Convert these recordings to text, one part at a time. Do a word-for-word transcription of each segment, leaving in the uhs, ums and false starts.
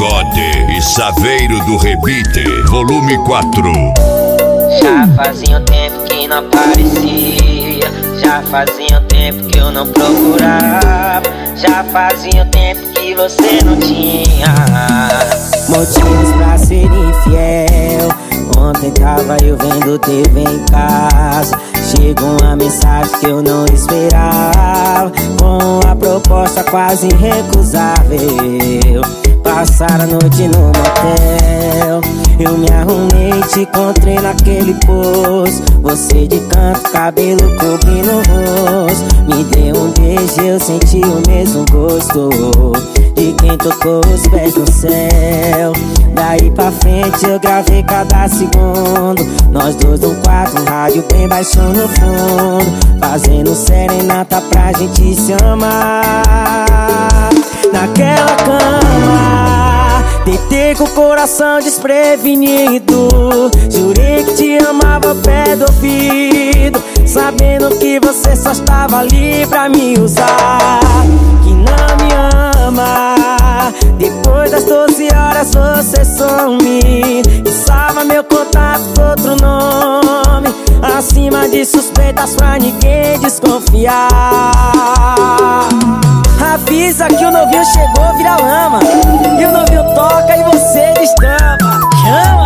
Pagode e Saveiro do Rebite, volume quatro. Já fazia um tempo que não aparecia, já fazia um tempo que eu não procurava, já fazia um tempo que você não tinha motivos pra ser infiel. Ontem tava eu vendo T V em casa, chegou uma mensagem que eu não esperava, com a proposta quase irrecusável. Passaram a noite no motel, eu me arrumei, te encontrei naquele poço. Você de canto, cabelo cobrindo o rosto. Me deu um beijo, eu senti o mesmo gosto de quem tocou os pés no céu. Daí pra frente eu gravei cada segundo, nós dois no quarto, um rádio bem baixo no fundo, fazendo serenata pra gente se amar. Naquela cama, deitei com o coração desprevenido, jurei que te amava pé do ouvido, sabendo que você só estava ali pra me usar. Que não me ama, depois das doze horas você some, e salva meu contato com outro nome, acima de suspeitas pra ninguém desconfiar. Avisa que o novinho chegou, vira lama, e o novinho toca e você destampa. Chama!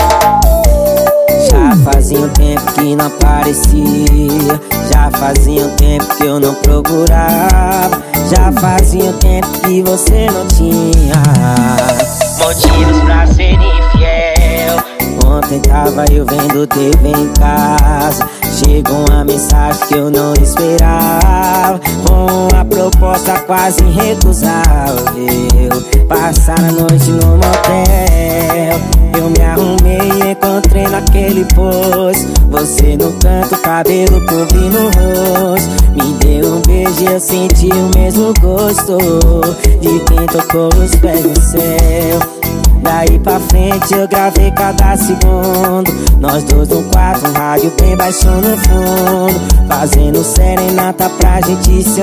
Já fazia um tempo que não aparecia, já fazia um tempo que eu não procurava, já fazia um tempo que você não tinha motivos pra ser infiel. Ontem tava eu vendo T V em casa, chegou uma mensagem que eu não esperava, com a proposta quase irrecusável. Passaram a noite no motel, eu me arrumei e encontrei naquele poço. Você no canto, cabelo cobrindo o rosto. Me deu um beijo e eu senti o mesmo gosto de quem tocou os pés no céu. Daí pra frente eu gravei cada segundo, nós dois no quarto, um rádio bem baixo no fundo, fazendo serenata pra gente se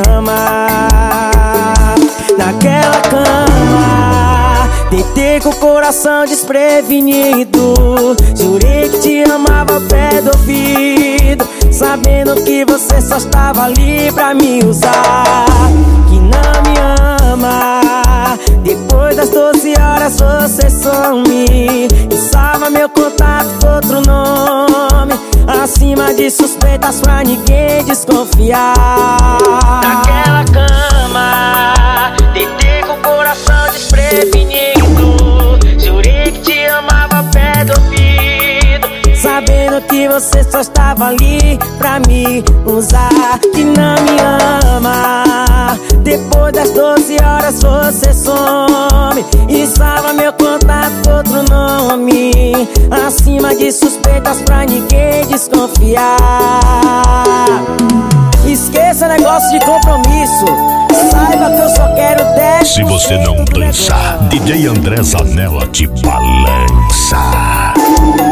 amar. Naquela cama, deitei com o coração desprevenido, jurei que te amava pé do ouvido, sabendo que você só estava ali pra me usar. Que não me ama, depois das doze horas você some, e salva meu contato com outro nome, acima de suspeitas pra ninguém desconfiar. Naquela cama, deitei com o coração desprevenido, jurei que te amava pé do ouvido, sabendo que você só estava ali pra me usar. Que não me ama, depois das doze horas você some, e salva meu contato com outro nome, acima de suspeitas pra ninguém desconfiar. Esqueça negócio de compromisso, saiba que eu só quero dez. Se você não dançar, D J André Zanella te balança.